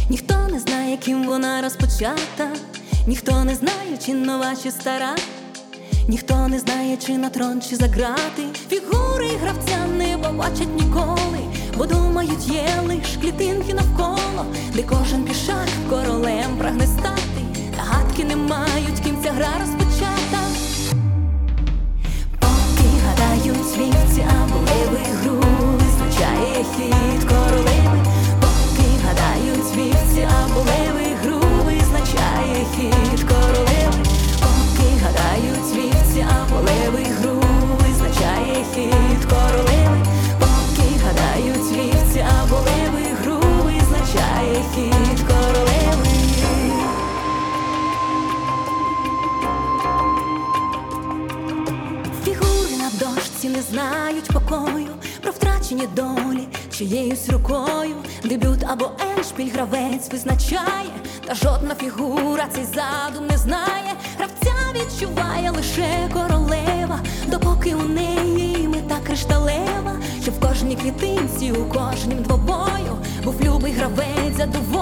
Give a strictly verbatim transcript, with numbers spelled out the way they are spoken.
Ніхто не знає, ким вона розпочата, ніхто не знає, чи нова, чи стара, ніхто не знає, чи на трон, чи за грати. Фігури гравця не побачать ніколи, бо думають, є лиш клітинки навколо, де кожен пішак королем прагне стати, та гадки не мають, ким ця гра розпочата. Поки гадають вівці або леви, гру визначає хід королеви. Поки гадають вівці або леви, гру визначає хід королеви. Поки гадають вівці або леви, гру визначає хід королеви. Поки гадають вівці або леви, гру визначає хід королеви. Фігури на дошці не знають покою, про втрачені долі чиєюсь рукою. Дебют або ендшпіль гравець визначає, та жодна фігура цей задум не знає. Гравця відчуває лише королева, допоки у неї мета кришталева, що в кожній клітинці, у кожнім двобою був любий гравець задоволений.